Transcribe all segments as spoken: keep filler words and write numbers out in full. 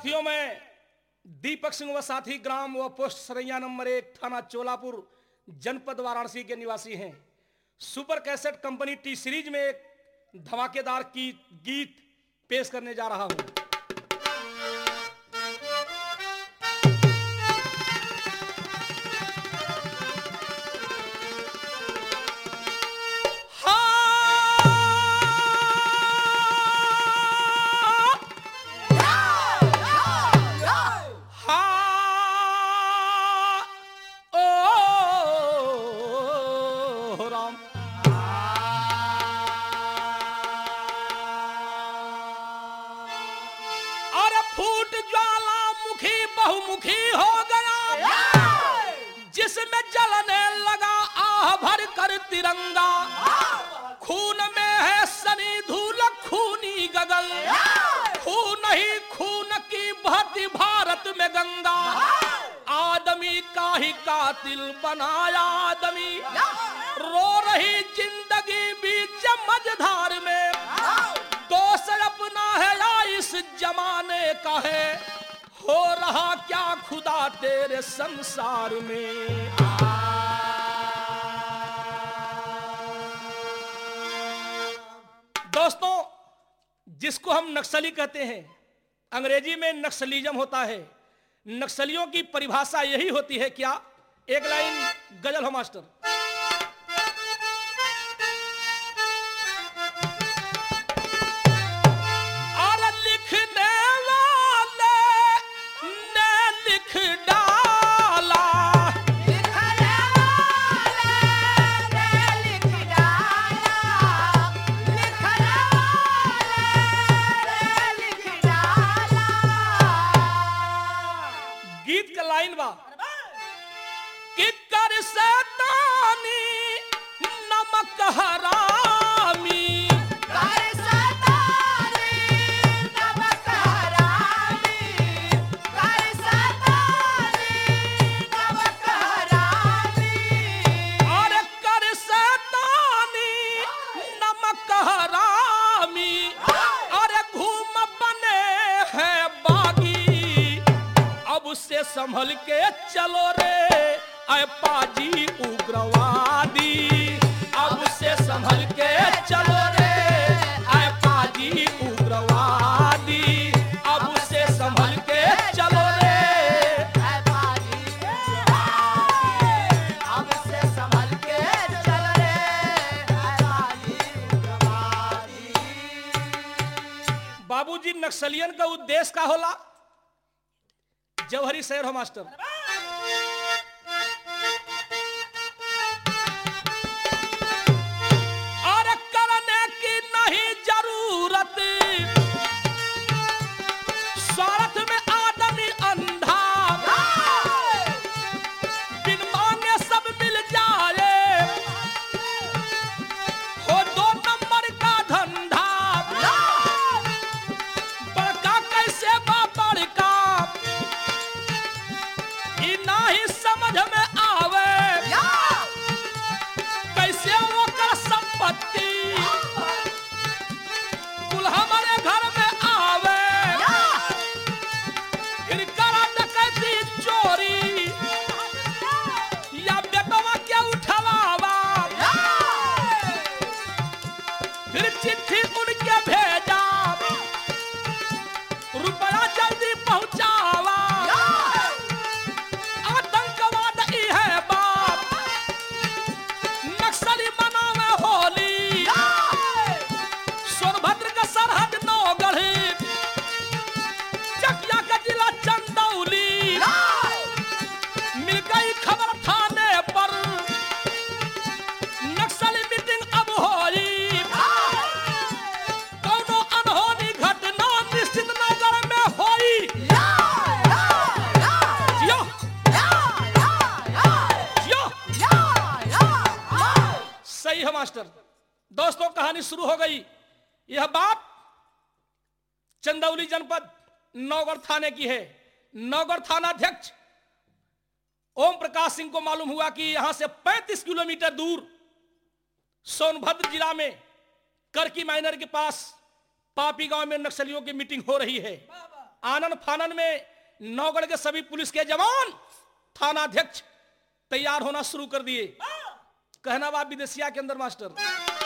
साथियों, मैं दीपक सिंह व साथी ग्राम व पोस्ट सरैया नंबर एक, थाना चोलापुर, जनपद वाराणसी के निवासी हैं। Super cassette company T series में एक धमाकेदार की गीत पेश करने जा रहा हूं। फूट ज्वालामुखी बहुमुखी हो गया, जिसमें जलने लगा आह भर कर तिरंगा। खून में है सनी धूल खूनी गगन, खून ही खून की बहती भारत में गंगा। आदमी का ही कातिल बनाया आदमी, रो रही जिंदगी बीच मझधार में। दोष अपना है या इस जमाने का है, हो रहा क्या खुदा तेरे संसार में। दोस्तों, जिसको हम नक्सली कहते हैं, अंग्रेजी में नक्सलिज्म होता है। नक्सलियों की परिभाषा यही होती है क्या? एक लाइन गजल हो मास्टर। गीत का लाइन बा कि कर सैतानी नमक हरामी, कर सैतानी नमक हरामी, कर सैतानी नमक हरामी। और कर सैतानी नमक हरामी, और घूम बने हैं बागी। अब उससे संभल के चलो रे ऐ पाजी उग्रवादी। अब उससे संभल के चलो रे ऐ पाजी उग्रवादी। अब उससे संभल के चलो रे। ऐ बाजी उग्रवादी, अब से संभल के चल रे। ऐ बाजी उग्रवादी। बाबूजी, नक्सलियन का उद्देश्य का होला? जौहरी शेर हो मास्टर। और करने की नहीं जरूरत, स्वार्थ में आदमी अंधा। बिन मांगे सब मिल जाए, हो दो नंबर का धंधा। बड़का कैसे बा बड़का, नहीं समझ में आवे। कैसे वो कर संपत्ति कुल हमारे घर में आवे। फिर करा डकैती चोरी, या बेटवा क्या उठवावा। फिर चिट्ठी उनके भेजा, रुपया जल्दी पहुंचावा। नक्सली मनावे होली, सोनभद्र का सरहद नौगढ़, चकिया का जिला चंदौली। मिल गई खबर थाने पर, नक्सली मीटिंग अब होई। कौनो अनहोनी घटना निश्चित नगर में होई। सही है मास्टर। दोस्तों, कहानी शुरू हो गई। यह बात चंदौली जनपद नौगढ़ थाने की है। नौगढ़ थाना अध्यक्ष ओम प्रकाश सिंह को मालूम हुआ कि यहां से पैंतीस किलोमीटर दूर सोनभद्र जिला में करकी माइनर के पास पापी गांव में नक्सलियों की मीटिंग हो रही है। आनन फानन में नौगढ़ के सभी पुलिस के जवान थानाध्यक्ष तैयार होना शुरू कर दिए। कहना बा विदेशिया के अंदर मास्टर,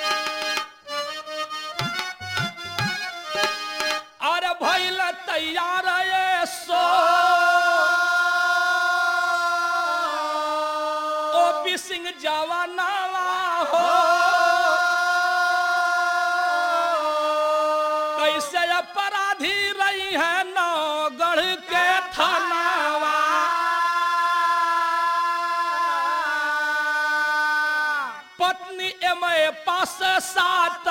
अरे भइल तैयार ये सो ओपी सिंह जवाना हो, कैसे अपराधी रही है नौगढ़ के थानावा। पत्नी एम ए पास सात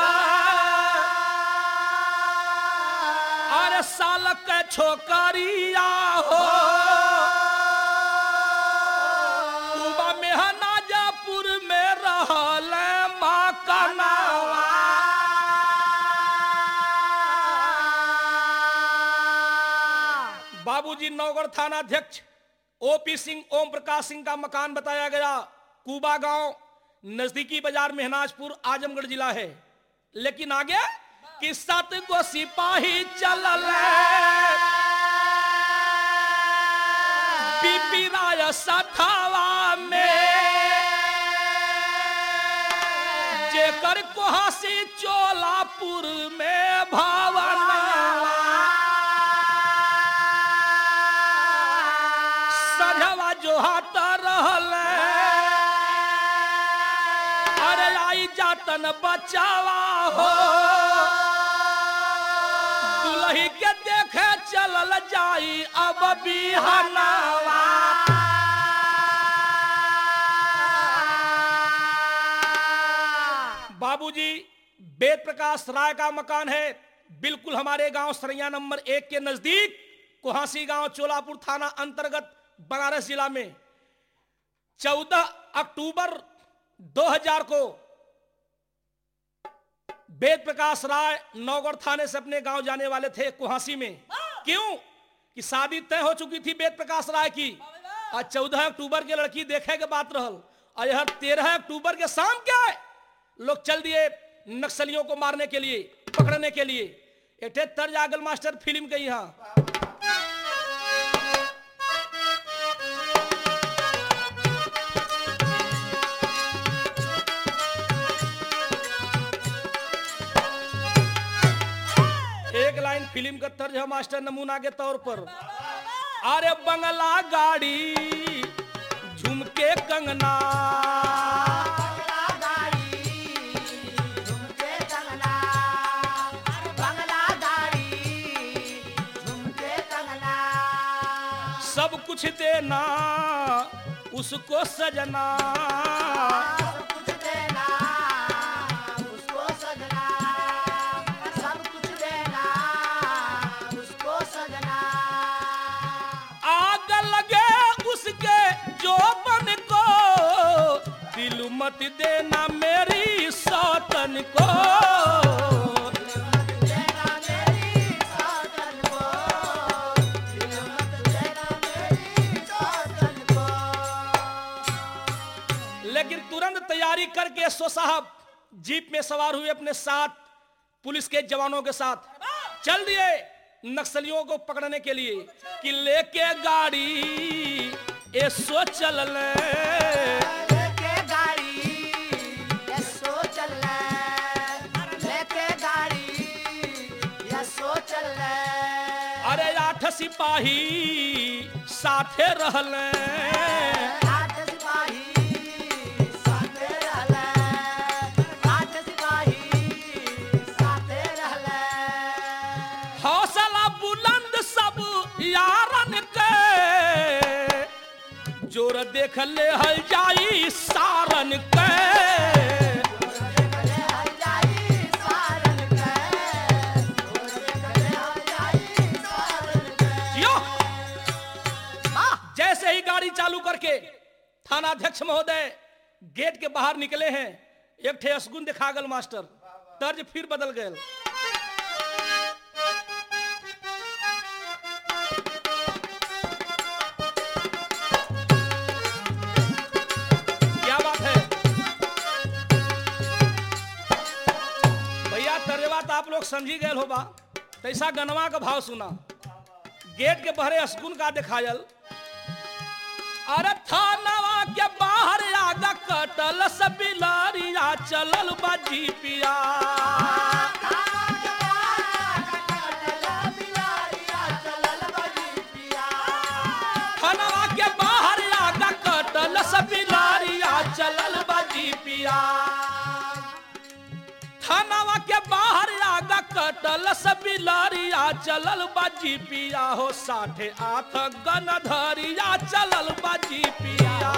अरे साल के छोकरिया हो, कुबा में नाजापुर में रहल माँ कनावा। बाबूजी नौगढ़ थानाध्यक्ष ओपी सिंह ओम प्रकाश सिंह का मकान बताया गया। कुबा गांव नजदीकी बाजार मेहनाजपुर आजमगढ़ जिला है। लेकिन आगे कि सात गो सिपाही चलल पीपी राय सथावा में, जेकर कोहासी चोलापुर में भावना। सजवा जो हाथ रहल अरे आई जातन बचावा हो, दुल्ही के देखे चलल जाई अब बिहनावा। बाबूजी वेद प्रकाश राय का मकान है बिल्कुल हमारे गांव सरैया नंबर एक के नजदीक कोहासी गांव चोलापुर थाना अंतर्गत बनारस जिला में। चौदह अक्टूबर दो हज़ार को वेद प्रकाश राय नौगढ़ थाने से अपने गांव जाने वाले थे कोहासी में। क्यों कि शादी तय हो चुकी थी वेद प्रकाश राय की। आज चौदह अक्टूबर के लड़की देखे के बात रहल और यह तेरह अक्टूबर के शाम क्या है लोग चल दिए नक्सलियों को मारने के लिए, पकड़ने के लिए। एक तर्ज आगल मास्टर फिल्म के यहाँ एक लाइन फिल्म का तर्ज है मास्टर नमूना के तौर पर। अरे बंगला गाड़ी झुमके कंगना, बंगला गाड़ी झुमके कंगना, बंगला गाड़ी झुमके कंगना। सब कुछ देना उसको सजना, सब कुछ देना उसको सजना, सब कुछ देना उसको सजना। आग लगे उसके जोबन को, दिल मत देना मेरी सौतन को। देना मेरी सौतन को, दिल मत देना मेरी सौतन को। लेकिन तुरंत तैयारी करके सो साहब जीप में सवार हुए अपने साथ पुलिस के जवानों के साथ चल दिए नक्सलियों को पकड़ने के लिए। कि लेके गाड़ी ए सो चल लेके गाड़ी ये सो चल, लेके गाड़ी ये सो चल। अरे आठ सिपाही साथे रहल, आठ सिपाही साथे रहले, आठ सिपाही साथे रहले। हौसला बुलंद सब यारन के, जोर देख ले हल जाई सारन के। देखले हल जाई सारन के, देखले हल जाई सारन के। जियो। जैसे ही गाड़ी चालू करके थानाध्यक्ष महोदय गेट के बाहर निकले हैं, एक ठे असगुन दिखा गल मास्टर, तर्ज फिर बदल गए। क्या बात है भैया, तर्जवा तो आप लोग समझी गए होगा। तैसा गनवा का भाव सुना गेट के बहरे असगुन का दिखायल। अरे थानावा के बाहर आगा कटल सब बिलारिया चलल बाजी पिया। थानावा के बाहर आगा कटल सब बिलारिया चलल बाजी पिया। थानावा के बाहर आगा कटल सब बिलारिया चलल बाजी पिया हो। साठे आठ गनधरिया चलल बाजी पिया।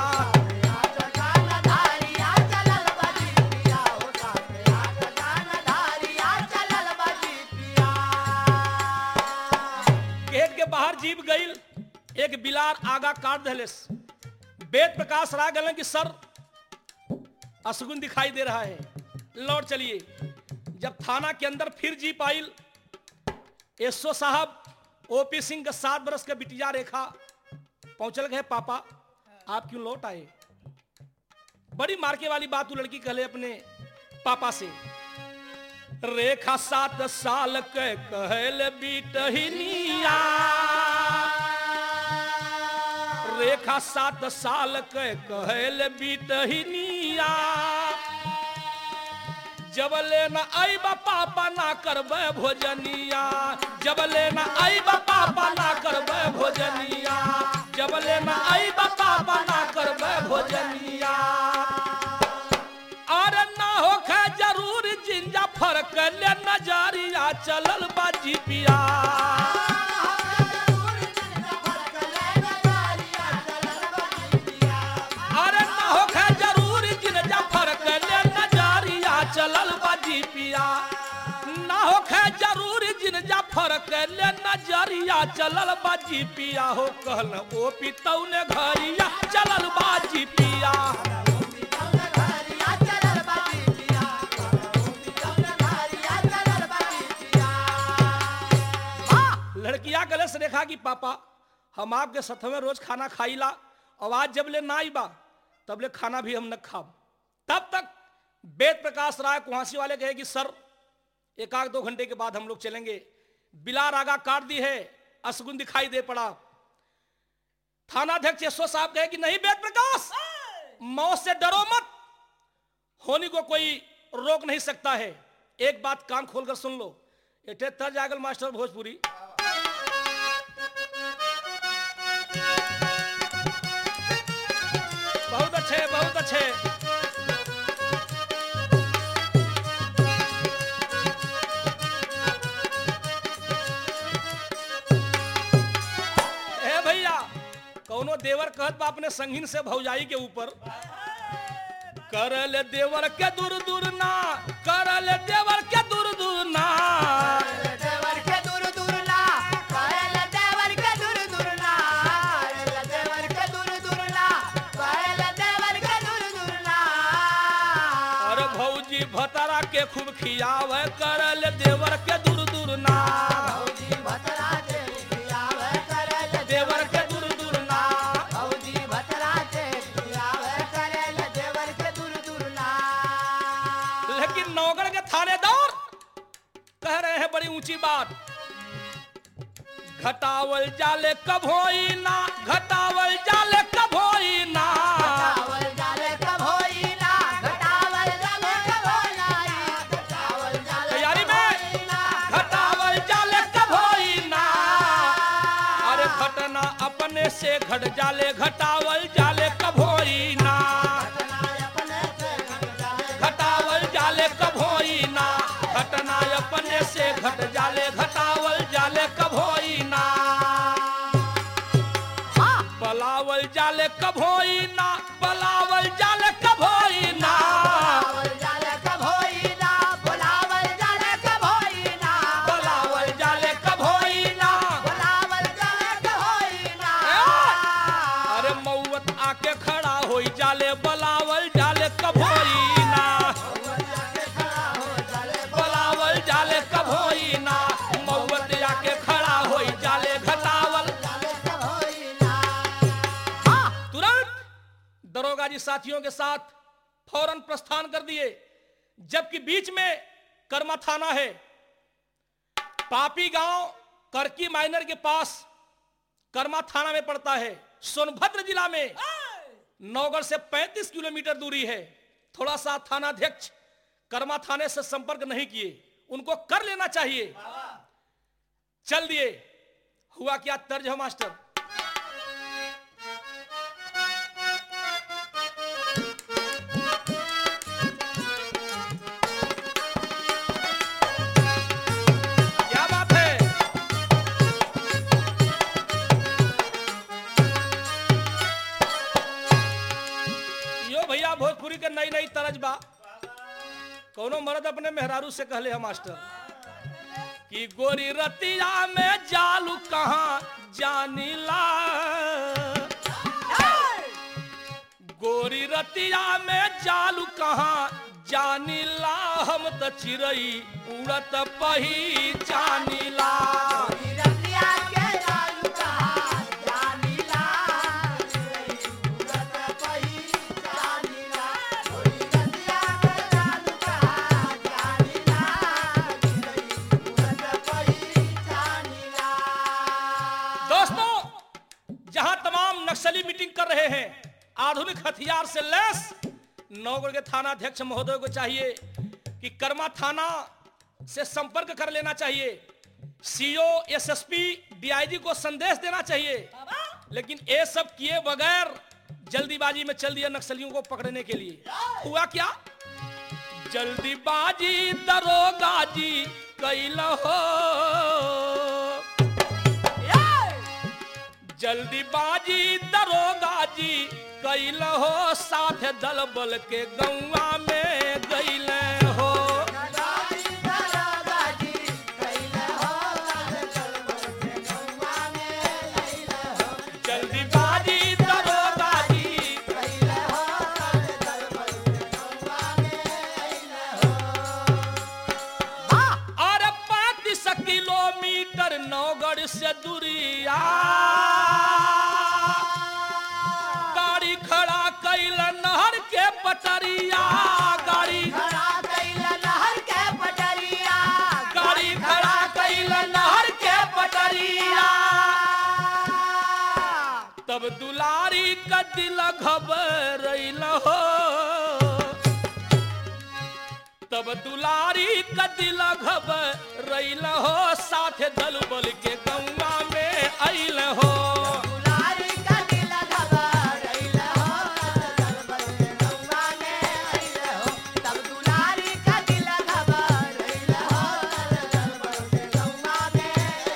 गेट के बाहर जीप गईल, एक बिलार आगा काट दहलेस। वेद प्रकाश राय गलन कि सर असगुन दिखाई दे रहा है, लौट चलिए। जब थाना के अंदर फिर जीप आइल, एसओ साहब ओपी सिंह का सात बरस का बिटिया रेखा पहुंचल गए। पापा आप क्यों लौट आए? बड़ी मार्के वाली बात वो लड़की कहले अपने पापा से। रेखा सात साल के कहल बिटहिनिया, रेखा सात साल के कहल बिटहिनिया। जब लेना आई पापा ना करबे भोजनिया, जब लेना आई पापा ना करबे भोजनिया, जब लेना आई पापा ना करबे भोजनिया। अरे ना होखे जरूर जिंजा फर्क ले नजरिया चलल बाजी पिया। अरे ना होखे जरूर जिंजा फर्क ले नजरिया चलल बाजी पिया। ना होखे जरूर जिंजा फर्क ले नजरिया चलल बाजी पिया हो। कहल ओ पितौ ने घरिया चलल बाजी पिया। लड़किया गले से देखा कि पापा हम आपके सथवे रोज खाना खाईला, आवाज जब ले ना आई बा तब ले खाना भी हम न खाब। तब तक वेद प्रकाश राय कुहासी वाले कहे कि सर एक आध दो घंटे के बाद हम लोग चलेंगे। बिलार आगा काट दी है, असगुन दिखाई दे पड़ा। थानाध्यक्ष एसओ साहब कहे कि नहीं वेद प्रकाश, मौत से डरो मत, होनी को कोई रोक नहीं सकता है। एक बात कान खोलकर सुन लो, एटे तर जागल मास्टर भोजपुरी। बहुत अच्छे बहुत अच्छे। ए भैया, कौनो देवर कहत बा अपने संगीन से भौजाई के ऊपर, करल देवर के दूर दूर ना, करल देवर के दूर दूर ना, देवर के दूर दूर ना, कहल देवर के दूर दूर ना, देवर के दूर दूर ना, कहल देवर के दूर दूर ना। अरे भौजी भतरा के खूब खियावे, करल देवर के दूर दूर ना, भौजी भतरा के खियावे, करल देवर के दूर दूर ना। भौजी भतरा के खियावे, करल देवर के दूर दूर ना। लेकिन नौगढ़ के थानेदार कह रहे हैं बड़ी ऊंची बात, घटावल जाले कब होई ना, घटावल जाले कब होई ना। घटावल जाले कब होई ना, घटावल जाले कब होई ना, घटावल जाले तैयारी कब में होई ना। घटावल जाले कब होई ना। अरे घटना अपने से घट जाले, घटावल जाले कब होई ना, घटावल जाले कब होई ना, घटना अपने से घट जाले, घटावल जाले कब होई ना। बलावल जाले कब होई ना, बलावल जाले कब होई ना। बुलावल जाले कब होई ना, बुलावल जाले कब होई ना, बलावल जाले कब होई ना। बुलावल जाले कब होई ना। अरे मौत आके खड़ा होई जाले, बलावल जाले कब होई ना, बलावल जाले कब होई ना। मौत आके खड़ा होई जाले, घटावल। जाले कब होई ना। तुरंत दरोगा जी साथियों के साथ फौरन प्रस्थान कर दिए, जबकि बीच में कर्मा थाना है। पापी गांव करकी माइनर के पास कर्मा थाना में पड़ता है, सोनभद्र जिला में। नौगढ़ से पैंतीस किलोमीटर दूरी है। थोड़ा सा थानाध्यक्ष कर्मा थाने से संपर्क नहीं किए, उनको कर लेना चाहिए। चल दिए। हुआ क्या तर्ज है मास्टर? क्या बात है? यो भैया भोजपुरी के नई नई तरज बा। कोनो मर्द अपने मेहरारू से कहले है मास्टर कि गोरी रतिया में जालू कहाँ जानीला, गोरी रतिया में जालू कहाँ जानीला, हम त चिरई उड़त पही जानीला। रतिया के जालू कहाँ जानीला, उड़त पही जानीला। रतिया के जालू कहाँ जानीला, उड़त पही जानीला। दोस्तों, जहां तमाम नक्सली मीटिंग कर रहे हैं, आधुनिक हथियार से लैस, नौगढ़ के थानाध्यक्ष महोदय को चाहिए कि कर्मा थाना से संपर्क कर लेना चाहिए। सीओ, एसएसपी, डीआईजी को संदेश देना चाहिए। लेकिन ये सब किए बगैर जल्दीबाजी में चल दिया नक्सलियों को पकड़ने के लिए। हुआ क्या? जल्दीबाजी दरोगा जी कैल हो, जल्दीबाजी दरोगा जी कैल हो, साथ दल बल के गौवा में गैल हो। जल्दीबाजी दरोगा जी, और पैंतीस किलोमीटर नौगढ़ से दूरिया, गाड़ी खड़ा कैल नहर के पटरिया, गाड़ी खड़ा कैल नहर के पटरिया, गाड़ी खड़ा कैल नहर के पटरिया। तब दुलारी का दिल घबरैल हो, तब दुलारी का दिल घबरैल हो, साथ दल बल के गौवा में अइल हो। दुलारी का दिल घबरैल हो, दल बल के गौवा में अइल हो। तब दुलारी का दिल घबरैल हो, दल बल के गौवा में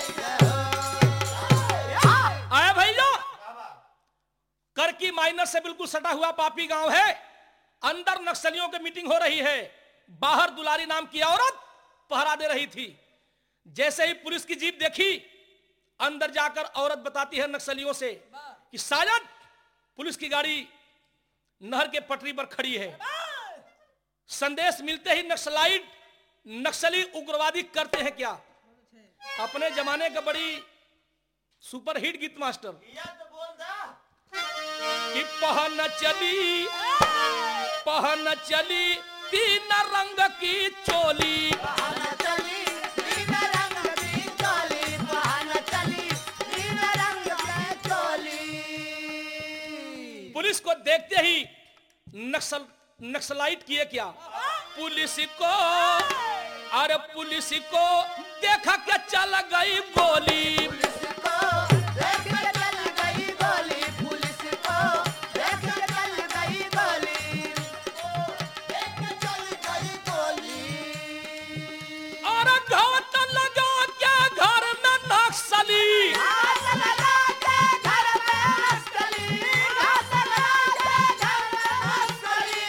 अइल हो। आए भैया, कर की माइनर से बिल्कुल सटा हुआ पापी गांव है। अंदर नक्सलियों की मीटिंग हो रही है, बाहर दुलारी नाम की औरत पहरा दे रही थी। जैसे ही पुलिस की जीप देखी, अंदर जाकर औरत बताती है नक्सलियों से कि शायद पुलिस की गाड़ी नहर के पटरी पर खड़ी है। संदेश मिलते ही नक्सलाइट नक्सली उग्रवादी करते हैं क्या? अपने जमाने का बड़ी सुपरहिट गीत मास्टर कि पहन चली पहन चली तीन रंग की चोली, पहन चली तीन रंग की चोली, पहन चली तीन रंग की चोली। पुलिस को देखते ही नक्सल नक्सलाइट किए क्या? पुलिस को, अरे पुलिस को देखा के चल गई गोली, पुलिस को देख के चल गई गोली, पुलिस को देख के चल गई गोली, देख के चल गई गोली। और घात लगा के घर में नक्सली, घास लगा के घर में नक्सली, घास लगा के घर में नक्सली।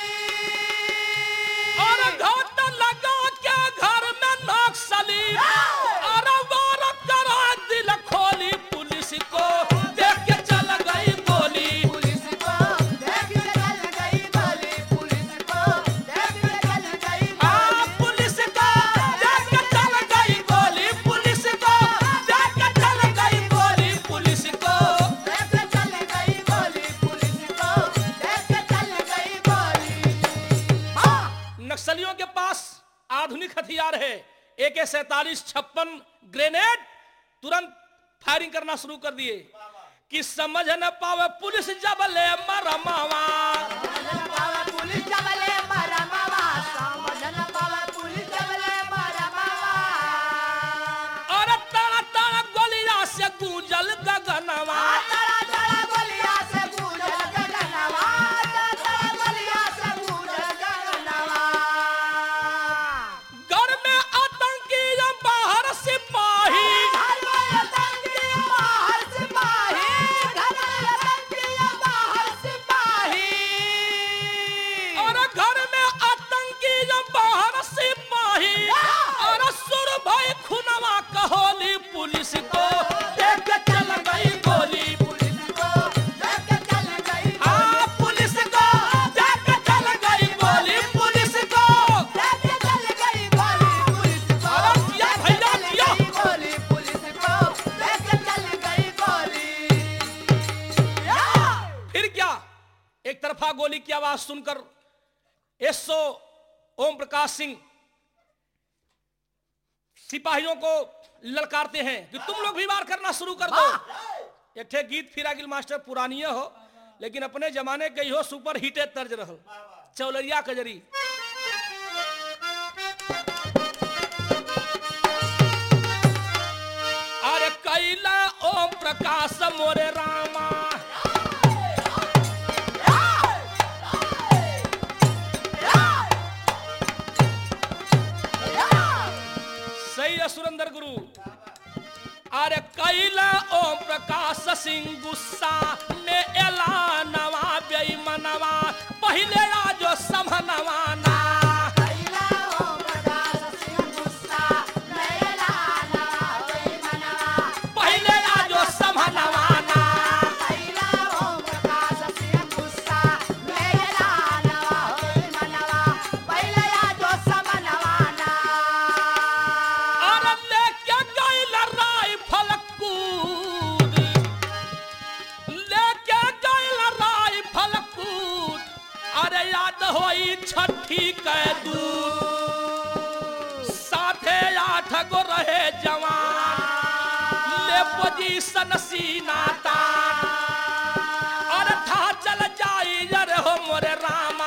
और घात लगा के घर में नक्सली, और वार करा दिल खोली, पुलिस को देख के चल गई गोली, पुलिस को देख के चल गई गोली, पुलिस को देख के चल गई आ गोली। पुलिस को देख के चल गई गोली, पुलिस को देख के चल गई गोली, पुलिस को। देख के चल गई गोली, पुलिस को देख के चल गई गोली। हाँ, नक्सलियों के पास आधुनिक हथियार है, ए के सैतालीस, छप्पन, ग्रेनेड। तुरंत फायरिंग करना शुरू कर दिए। कि समझ न पावे पुलिस जब ले मरमावा समझ न पावे पुलिस जब ले मरमावा समझ न पावे पुलिस जब ले मरमावा और ताड़ा ताड़ा गोलियां से गूंजल गगनवा ताड़ा ताड़ा गोलियां से गूंजल गगनवा ताड़ा गोलियां से गूंजल गगनवा घर में आतंकी या बाहर सिपाही घर में आतंकी बाहर सिपाही घर में आतंकी बाहर सिपाही और घर में आतंकी या बाहर सिपाही और सुर भाई खुनवा कहोली पुलिस को देख के चल गई गोली पुलिस को देख के चल गई हाँ पुलिस को देख के चल गई गोली पुलिस को देख के चल गई गोली पुलिस को अरे जिया भैया जिया गोली पुलिस को देख के चल गई गोली फिर क्या एक तरफा गोली की आवाज सुनकर एसओ ओम प्रकाश सिंह सिपाहियों को ललकारते हैं कि तुम लोग भी वार करना शुरू कर दो। एक ठे गीत फिरा गिल मास्टर पुरानिया हो लेकिन अपने जमाने के ही हो सुपर हिटेड तर्ज रहल चौलरिया कजरी। अरे कैला ओम प्रकाश मोरे रामा सही है सुरेंद्र गुरु। अरे कैला ओम प्रकाश सिंह गुस्सा में एलानवा बेईमानवा पहले आजो समनवाना कैला ओम प्रकाश सिंह गुस्सा मेला नवा बेईमानवा पहले आजो समनवाना कैला ओम प्रकाश सिंह गुस्सा मेला नवा बेईमानवा पहले आजो समनवाना अरे लेके गइल राइफल कूद लेके गइल राइफल कूद अरे याद होई छठी के दूध साथे आठ गो रहे जवान ले पोजीशन सीनाता अरे था चल जाई अरे हो मोरे रामा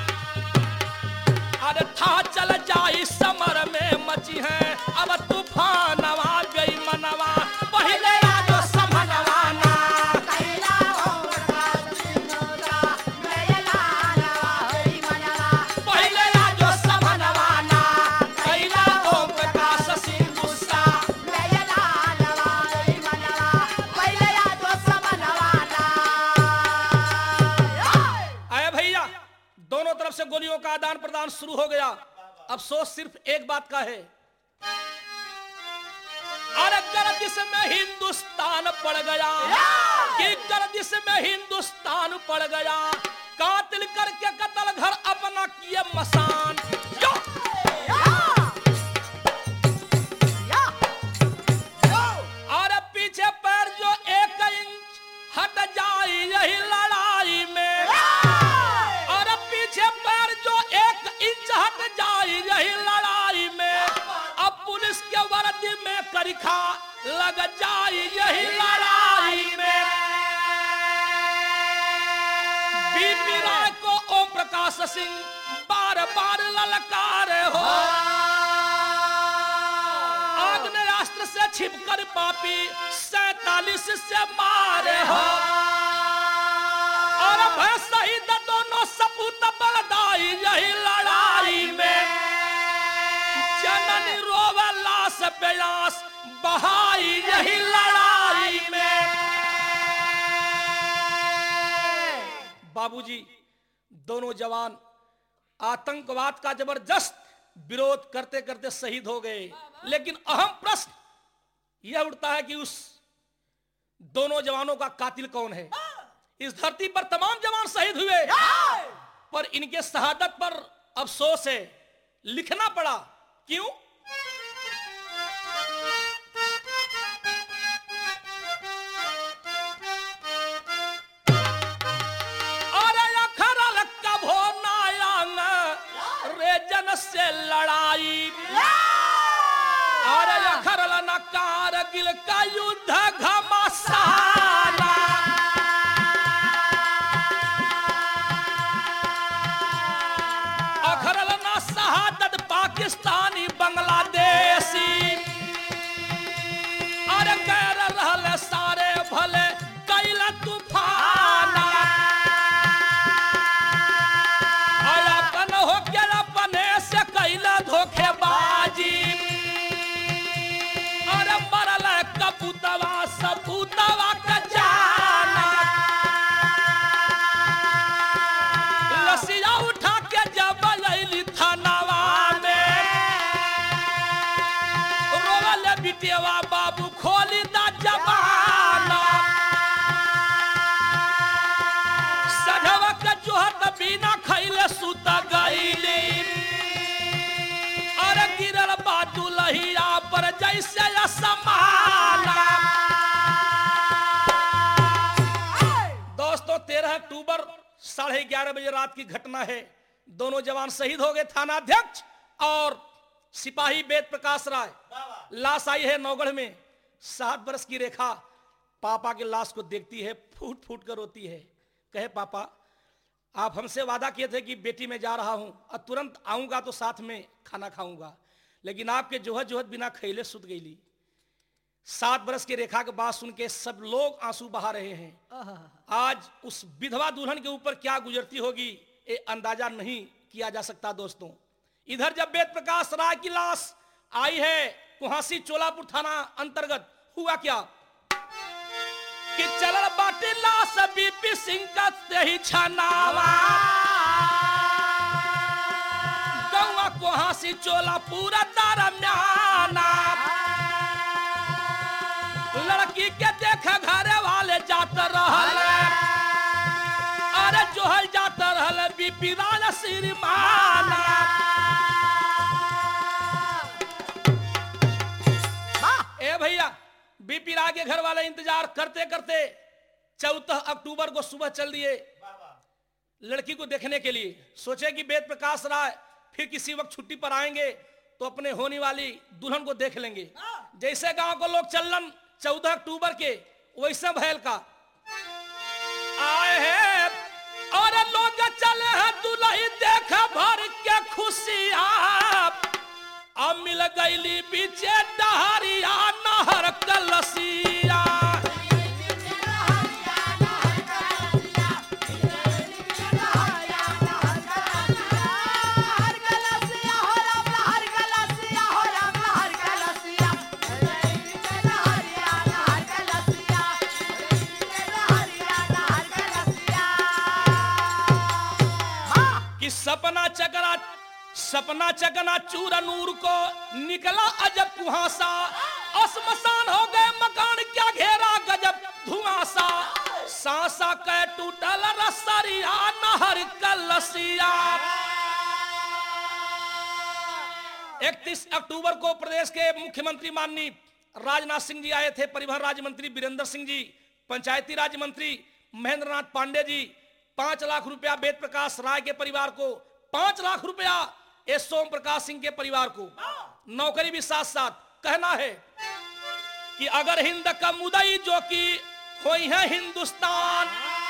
अरे था चल जाई समर में मची है अब तूफानवा बेईमानवा पहले आजो समनवाना कैला ओम प्रकाश सिंह गुस्सा मेला नवा बेईमानवा पहले आजो समनवाना कैला ओम प्रकाश सिंह गुस्सा मेला नवा बेईमानवा पहले आजो समनवाना आए भैया दोनों तरफ से गोलियों का आदान प्रदान शुरू हो गया। अफसोस सिर्फ एक बात का है अरे गर्दिश में हिंदुस्तान पड़ गया कि गर्दिश में हिंदुस्तान पड़ गया कातिल करके कत्ल घर अपना किए मसान यो! अरे पीछे पैर जो एक इंच हट जाए यही लड़ाई में अरे पीछे पैर जो एक इंच हट जाए यही लड़ाई में अब पुलिस के वर्दी में करिखा लग जाए यही लड़ाई में बीपी राय को ओम प्रकाश सिंह बार बार ललकार हो आग्नेयास्त्र से छिपकर पापी सैतालीस से मारे हो और भय शहीद दोनों सपूत बलदाई यही लड़ाई में जननी रोवे लाश प्यास बहाई यही लड़ाई में। बाबूजी दोनों जवान आतंकवाद का जबरदस्त विरोध करते करते शहीद हो गए लेकिन अहम प्रश्न यह उठता है कि उस दोनों जवानों का कातिल कौन है। इस धरती पर तमाम जवान शहीद हुए पर इनके शहादत पर अफसोस है लिखना पड़ा क्यों अरे अखरल कभो नायांग रे जन से लड़ाई अरे अखरल न कारगिल का युद्ध घमासाना पाकिस्तानी बांग्लादेशी अरे गैर रहले सारे भले कैला तूफान अपन हो के अपने से कैला धोखेबाजी अरे मरल कपूतवा सपूतवा का जाना लसिया उठा के जब लैली थानावा में रोवल बिटियावा बाबू खोली दा जबाना सधवा के जोहत बिना खैले सुत गईली अरे गिरल बाजू लहिया पर जैसे असमाना। दोस्तों तेरह अक्टूबर साढ़े ग्यारह बजे रात की घटना है। दोनों जवान शहीद हो गए, थाना अध्यक्ष और सिपाही वेद प्रकाश राय। लाश आई है नौगढ़ में। सात बरस की रेखा पापा की लाश को देखती है, फूट फूट कर रोती है। कहे पापा आप हमसे वादा किए थे कि बेटी मैं जा रहा हूं और तुरंत आऊंगा तो साथ में खाना खाऊंगा, लेकिन आपके जोहत जोहत बिना खैले सुत गईली। सात बरस की रेखा के बाद सुन के सब लोग आंसू बहा रहे हैं। आज उस विधवा दुल्हन के ऊपर क्या गुजरती होगी ये अंदाजा नहीं किया जा सकता। दोस्तों इधर जब वेद प्रकाश राय की लाश आई है कुहासी चोलापुर थाना अंतर्गत, हुआ क्या कि चलल बाटी लाश बीपी सिंह का ही छनावा गौवा कुहासी चोलापुर दरम्याना लड़की के देखा घरे वाले जात रहल अरे जोहल जात रहल बीपी राजा श्रीमाना। ए भैया बीपी राय के घर वाले इंतजार करते करते चौदह अक्टूबर को सुबह चल दिए लड़की को देखने के लिए। सोचे कि वेद प्रकाश राय फिर किसी वक्त छुट्टी पर आएंगे तो अपने होने वाली दुल्हन को देख लेंगे। जैसे गांव को लोग चलन चौदह अक्टूबर के वैसे भैल का आए हैं और लोग चले हैं दुल्ही देख भर के खुशियां अब मिल गईली बीचे डहरिया नहर कलसिया। सपना चकरा सपना चकना चूर नूर को निकला अजब कुहासा असमसान हो गए मकान क्या घेरा गजब धुआंसा सांसा के टूटल रसरिया नहर कलसिया। इकतीस अक्टूबर को प्रदेश के मुख्यमंत्री माननीय राजनाथ सिंह जी आए थे, परिवहन राज्य मंत्री वीरेंद्र सिंह जी, पंचायती राज मंत्री महेंद्र नाथ पांडे जी, पांच लाख रुपया वेद प्रकाश राय के परिवार को, पांच लाख रुपया एस सोम प्रकाश सिंह के परिवार को, नौकरी भी साथ साथ। कहना है कि अगर हिंद का मुदई जो कि हुई है हिंदुस्तान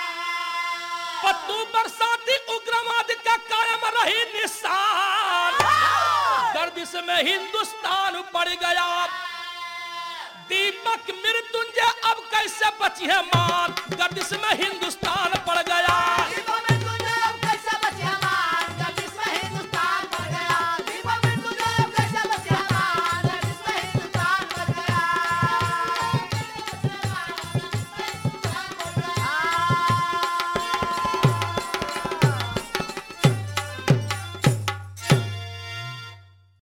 पत्तू बरसाती उग्रवाद का कायम रही निशान गर्दिश में हिंदुस्तान पड़ गया दीपक मृत्युंजय अब कैसे बची है मान गर्दिश में हिंदुस्तान पड़ गया।